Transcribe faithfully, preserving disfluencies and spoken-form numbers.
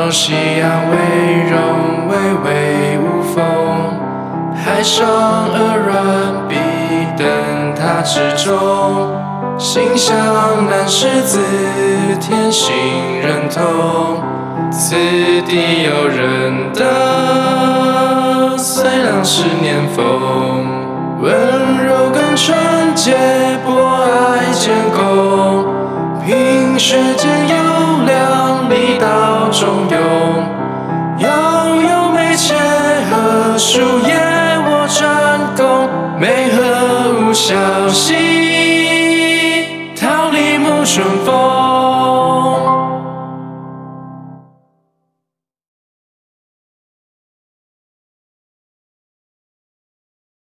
朝夕阳微融，微微无风。海上鹅鸾必等他之中。心向南狮子，天行人同。此地有人等，随浪十年风。温柔更纯洁，博爱兼公。凭学间优良，力道中庸。遥有眉切合，树叶我专攻。梅河无消息，桃李沐春风。